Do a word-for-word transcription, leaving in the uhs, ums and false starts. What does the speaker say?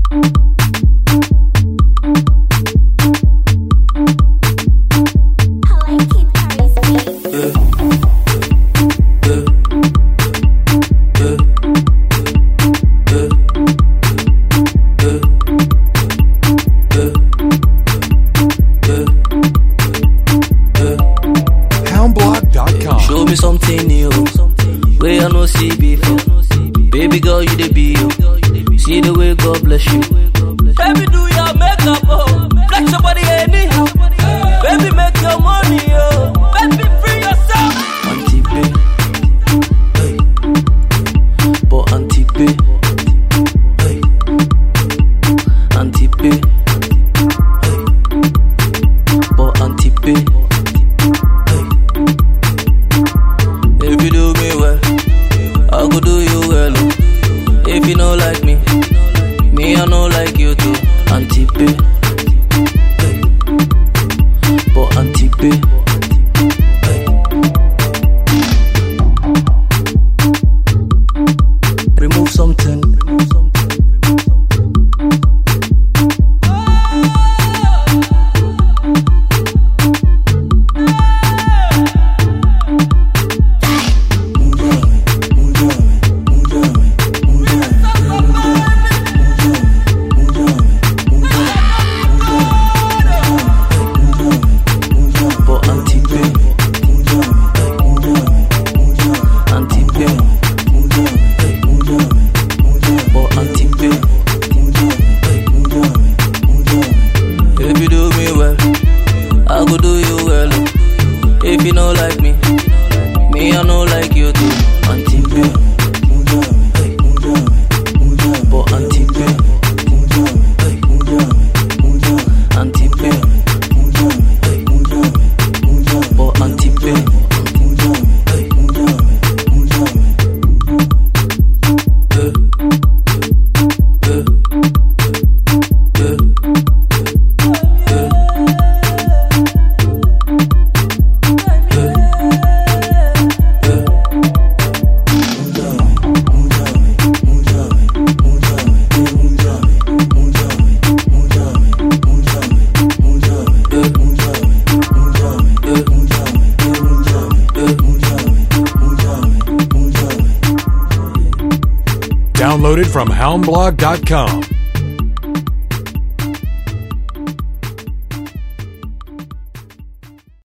Show me something new, way I no see before. Baby girl, you the be you. See the way God bless you. Baby, do your makeup, oh. Flex your body anyhow. Baby, make your money, oh. Baby, free yourself. Auntie B, hey. But Auntie B, hey. Auntie B, hey. But Auntie B. If you do me well, I go do you well. If you don't like me, me I don't like you too. Auntie B, hey. But Auntie B, hey. Remove something. Remove something. Remove something. If you do me well, I go do you well. If you don't like me, me I don't like you too. Auntie B, hey. But Auntie B, hey. Auntie B, hey. But Auntie B, hey. Downloaded from hound blog dot com.